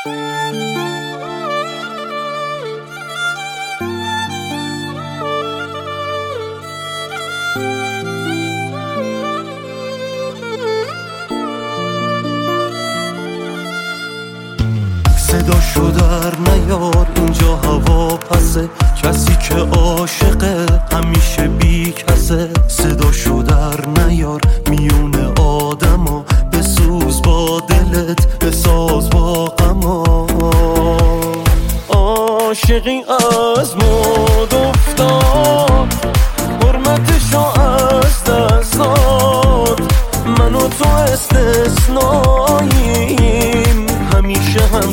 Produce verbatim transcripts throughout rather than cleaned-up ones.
صداشو در نیار، اینجا هوا پسه، کسی که عاشقه همیشه بی کسه. صداشو در نیار میون آدما، بسوز با دلت بساز با غما. عاشقی از مد افتاد، حرمتشو از دست داد. من و تو استثناییم، همیشه هم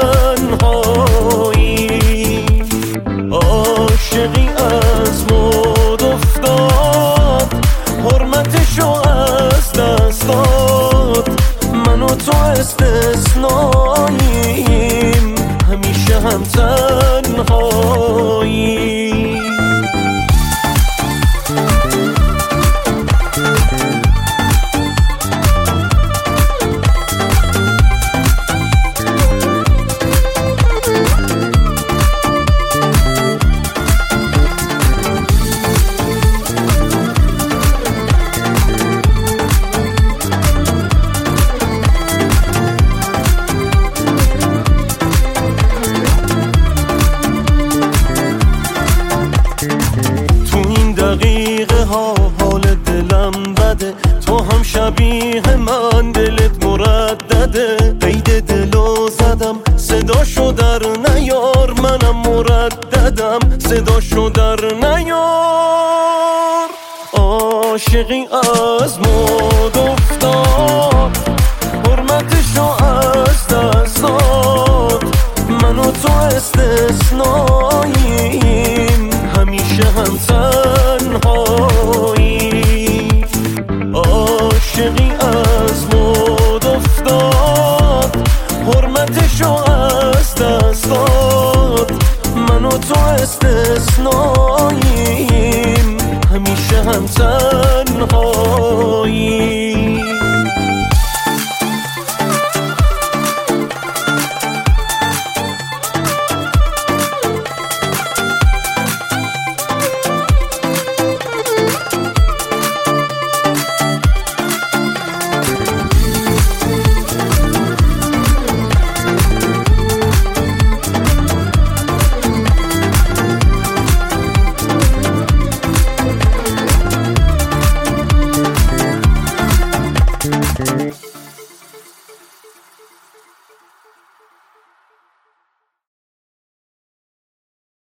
تنهاییم. عاشقی از مد افتاد، حرمتشو از دست داد. من و تو استثناییم، همیشه هم تنهاییم. دقیقه ها حال دلم بده، تو هم شبیه من دلت مردده. قید دلو زدم صداشو در نیار، منم مرددم صداشو در نیار. عاشقی از مو